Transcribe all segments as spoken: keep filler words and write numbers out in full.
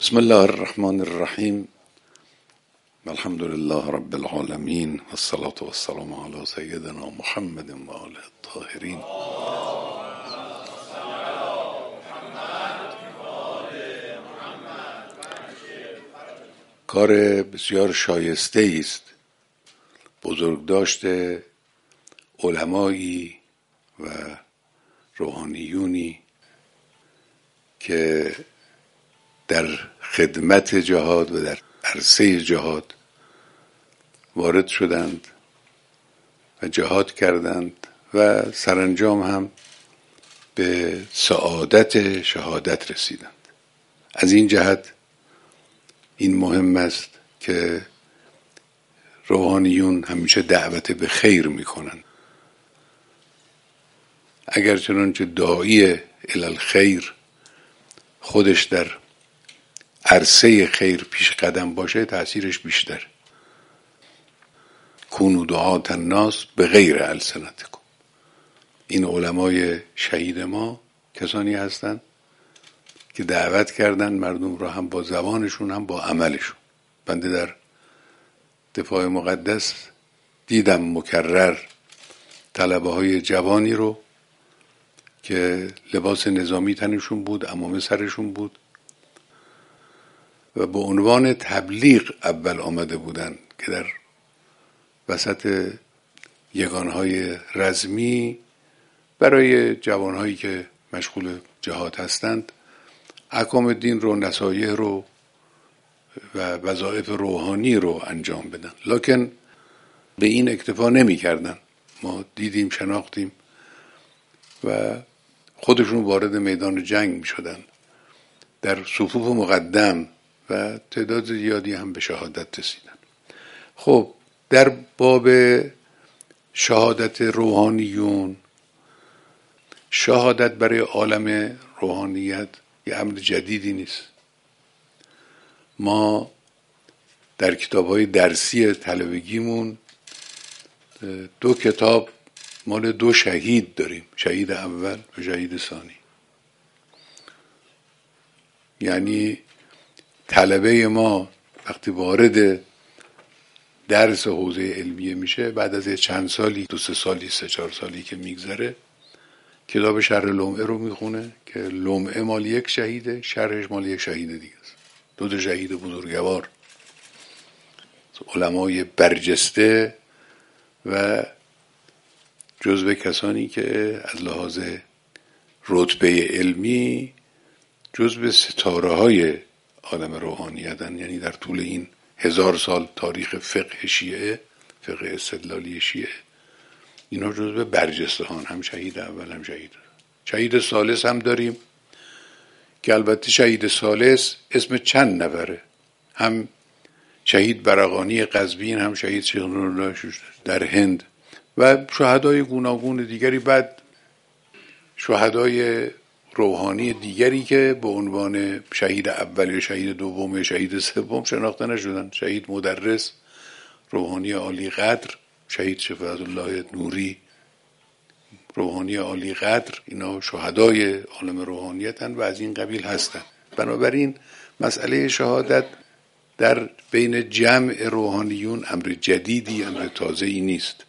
بسم الله الرحمن الرحیم الحمد لله رب العالمین و الصلاة و السلام علی سیدنا محمد و آله الطاهرین. کار بسیار شایسته است بزرگداشت علمایی و روحانیونی که در خدمت جهاد و در عرصه جهاد وارد شدند و جهاد کردند و سرانجام هم به سعادت شهادت رسیدند. از این جهت این مهم است که روحانیون همیشه دعوت به خیر میکنند. اگر چنانچه داعی الی الخیر خودش در عرصه خیر پیش قدم باشه تأثیرش بیشتر. کونوا دعاة الناس بغیر السنتکم. این علمای شهید ما کسانی هستند که دعوت کردن مردم را هم با زبانشون هم با عملشون. بنده در دفاع مقدس دیدم مکرر طلبه های جوانی رو که لباس نظامی تنشون بود، عمامه سرشون بود و به عنوان تبلیغ اول آمده بودند که در وسط یگانهای رزمی برای جوانهایی که مشغول جهاد هستند احکام دین رو، نصایح رو و وظایف روحانی رو انجام بدن، لکن به این اکتفا نمی کردن. ما دیدیم، شناختیم و خودشون وارد میدان جنگ می شدن در صفوف مقدم و تعداد زیادی هم به شهادت رسیدن. خب در باب شهادت روحانیون، شهادت برای عالم روحانیت یه امر جدیدی نیست. ما در کتاب‌های درسی طلبگیمون دو کتاب مال دو شهید داریم، شهید اول و شهید ثانی. یعنی طلبه ما وقتی وارد درس حوزه علمیه میشه بعد از چند سالی، دو سه سالی، سه چهار سالی که میگذره، کتاب شرح لمعه رو میخونه که لمعه مال یک شهیده، شرحش مال یک شهید دیگه است. دو تا شهید بزرگوار، علمای برجسته و جزو کسانی که از لحاظ رتبه علمی جزو ستاره های آدم روحانیتن. یعنی در طول این هزار سال تاریخ فقه شیعه، فقه استدلالی شیعه، اینا جزو برجسته هان، هم شهید اول هم شهید شهید ثالث هم داریم که البته شهید ثالث اسم چند نفره، هم شهید برقانی قزوین، هم شهید شیخ نورالله در هند و شهدای گوناگون دیگری. بعد شهدای روحانی دیگری که به عنوان شهید اول یا شهید دوم یا شهید سوم شناخته نشدن. شهید مدرس روحانی عالی قدر، شهید شفاعت الله نوری روحانی عالی قدر، اینا شهدای عالم روحانیتن و از این قبیل هستن. بنابراین مسئله شهادت در بین جمع روحانیون امر جدیدی، امر تازه‌ای نیست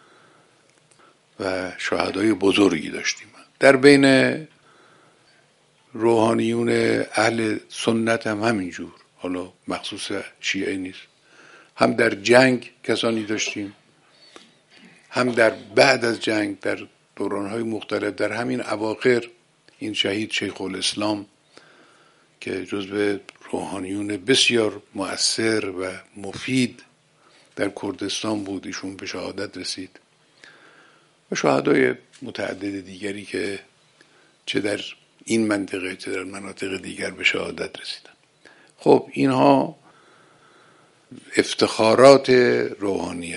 و شهدای بزرگی داشتیم. در بین روحانیون اهل سنت هم همینجور، حالا مخصوص شیعه نیست، هم در جنگ کسانی داشتیم، هم در بعد از جنگ در دورانهای مختلف. در همین اواخر این شهید شیخ الاسلام که جزو روحانیون بسیار مؤثر و مفید در کردستان بود، ایشون به شهادت رسید و شهدای متعدد دیگری که چه در این منطقه چه در مناطق دیگر به شهادت رسیدن. خب اینها افتخارات روحانیت.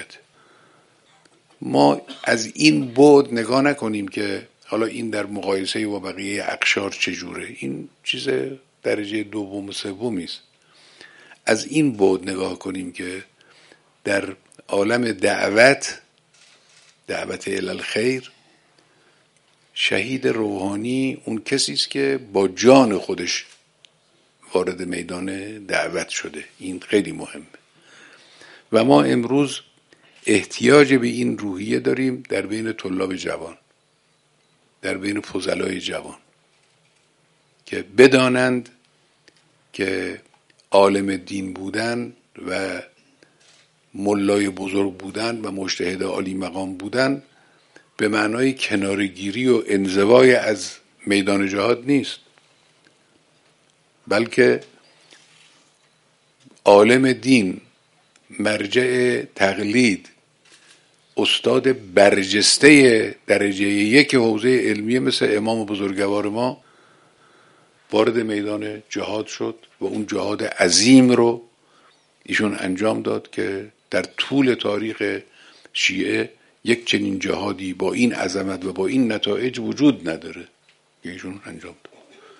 ما از این بعد نگاه نکنیم که حالا این در مقایسه با بقیه اقشار چجوره، این چیز درجه دوم و سومی است. از این بعد نگاه کنیم که در عالم دعوت، دعوت الی الخیر، شهید روحانی اون کسی است که با جان خودش وارد میدان دعوت شده. این خیلی مهمه و ما امروز احتیاج به این روحیه داریم در بین طلاب جوان، در بین فضلای جوان، که بدانند که عالم دین بودن و ملای بزرگ بودن و مجتهد عالی مقام بودن به معنای کنارگیری و انزوای از میدان جهاد نیست، بلکه عالم دین، مرجع تقلید، استاد برجسته درجه یک حوزه علمی مثل امام بزرگوار ما وارد میدان جهاد شد و اون جهاد عظیم رو ایشون انجام داد که در طول تاریخ شیعه یک چنین جهادی با این عظمت و با این نتایج وجود نداره که ایشون انجام داد.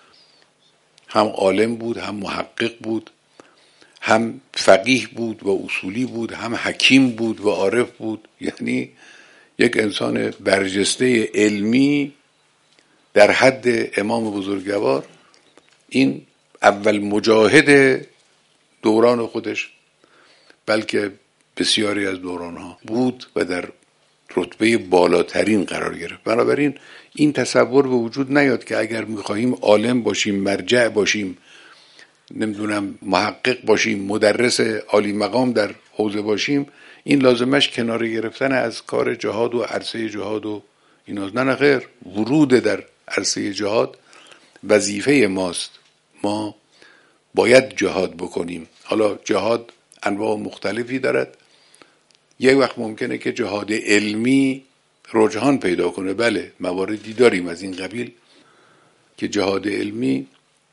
هم عالم بود، هم محقق بود، هم فقیه بود و اصولی بود، هم حکیم بود و عارف بود. یعنی یک انسان برجسته علمی در حد امام بزرگوار، این اول مجاهد دوران خودش بلکه بسیاری از دورانها بود و در رتبه بالاترین قرار گرفت. بنابراین این تصور به وجود نیاد که اگر میخواهیم عالم باشیم، مرجع باشیم، نمیدونم محقق باشیم، مدرس عالی مقام در حوزه باشیم، این لازمش کنار گرفتن از کار جهاد و عرصه جهاد و اینا. نه خیر، ورود در عرصه جهاد وظیفه ماست. ما باید جهاد بکنیم. حالا جهاد انواع مختلفی دارد. یک وقت ممکنه که جهاد علمی رجحان پیدا کنه، بله مواردی داریم از این قبیل که جهاد علمی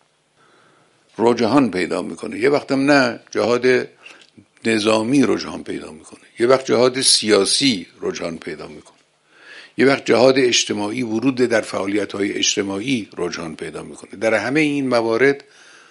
رجحان پیدا میکنه، یه وقتم نه، جهاد نظامی رجحان پیدا میکنه، یه وقت جهاد سیاسی رجحان پیدا میکنه، یه وقت جهاد اجتماعی، ورود در فعالیت‌های اجتماعی رجحان پیدا میکنه. در همه این موارد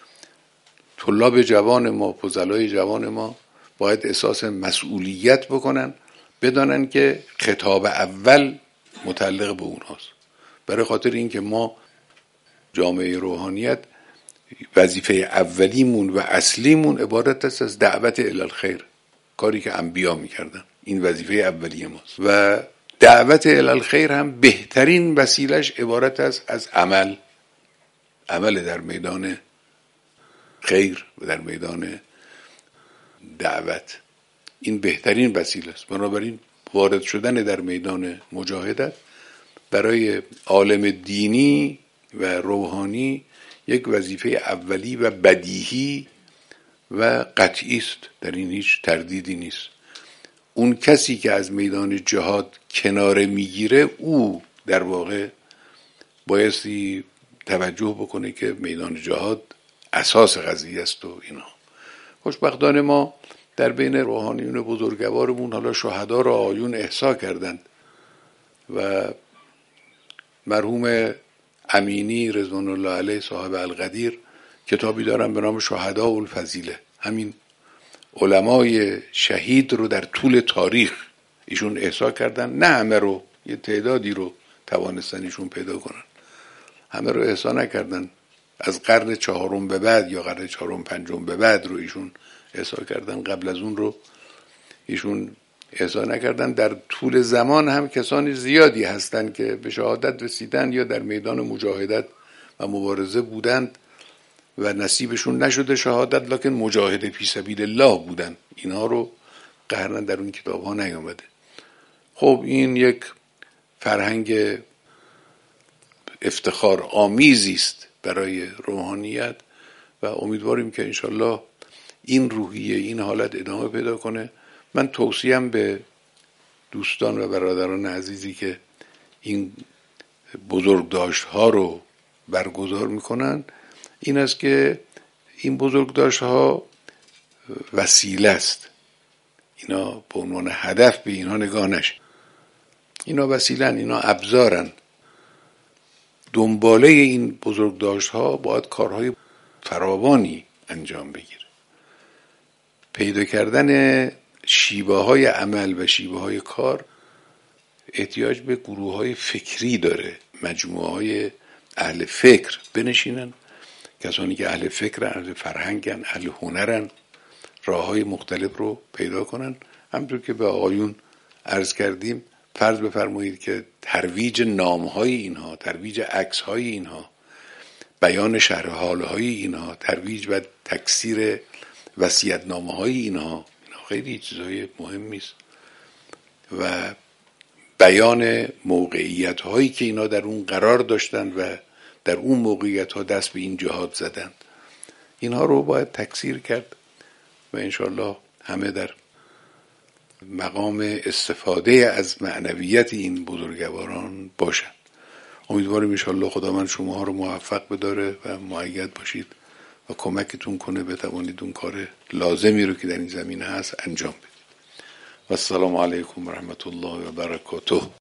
طلاب جوان ما، فضلای جوان ما باید احساس مسئولیت بکنن، بدانن که خطاب اول متعلق به اونهاست. برای خاطر این که ما جامعه روحانیت وظیفه اولیمون و اصلیمون عبارت است از دعوت الی الخیر، کاری که انبیا میکردن. این وظیفه اولیه ماست و دعوت الی الخیر هم بهترین وسیلش عبارت است از عمل، عمل در میدان خیر و در میدان دعوت. این بهترین وسیله است. بنابراین وارد شدن در میدان مجاهدت برای عالم دینی و روحانی یک وظیفه اولی و بدیهی و قطعی است، در این هیچ تردیدی نیست. اون کسی که از میدان جهاد کناره میگیره، او در واقع بایستی توجه بکنه که میدان جهاد اساس قضیه است و اینا. خوشبختانه ما در بین روحانیون بزرگوارمون حالا شهدا را آیون احصا کردند و مرحوم امینی رضوان الله علیه صاحب القدیر کتابی دارن به نام شهداء الفضیله. همین علمای شهید رو در طول تاریخ ایشون احصا کردن، نه همه رو، یه تعدادی رو توانستن ایشون پیدا کنن، همه رو احصا نکردن. از قرن چهارم به بعد یا قرن چهارم پنجم به بعد رو ایشون احصا کردن، قبل از اون رو ایشون احصا نکردن. در طول زمان هم کسانی زیادی هستند که به شهادت رسیدن یا در میدان مجاهدت و مبارزه بودند و نصیبشون نشده شهادت، لکن مجاهد فی سبیل الله بودن. اینها رو قهرا در اون کتاب ها نیامده. خب این یک فرهنگ افتخار آمیزی است برای روحانیت و امیدواریم که انشالله این روحیه، این حالت ادامه پیدا کنه. من توصیم به دوستان و برادران عزیزی که این بزرگداشت ها رو برگزار میکنن این است که این بزرگداشت ها وسیله است، اینا به عنوان هدف به اینها نگاه نشه. اینا وسیلن، اینا ابزارن. دنباله این بزرگداشت ها باید کارهای فراوانی انجام بگیره. پیدا کردن شیوه های عمل و شیوه های کار احتیاج به گروه های فکری داره. مجموعه های اهل فکر بنشینن کسانی که اهل فکرن، اهل فرهنگن، اهل هنرن، راه های مختلف رو پیدا کنن. همونطور که به آقایون عرض کردیم، فرض بفرمایید که ترویج نامهای اینها، ترویج عکسهای اینها، بیان شرح حالهای اینها، ترویج و تکثیر وصیت‌نامه‌های اینها، اینها خیلی چیزهای مهمی است و بیان موقعیت هایی که اینا در اون قرار داشتن و در اون موقعیت ها دست به این جهاد زدند، اینها رو باید تکثیر کرد و انشالله همه در مقام استفاده از معنویت این بزرگواران باشند. امیدواریم انشالله خدا من شما رو موفق بداره و مؤید باشید و کمکتون کنه بتوانید اون کار لازمی رو که در این زمینه هست انجام بدید. و السلام علیکم و رحمت الله و برکاته.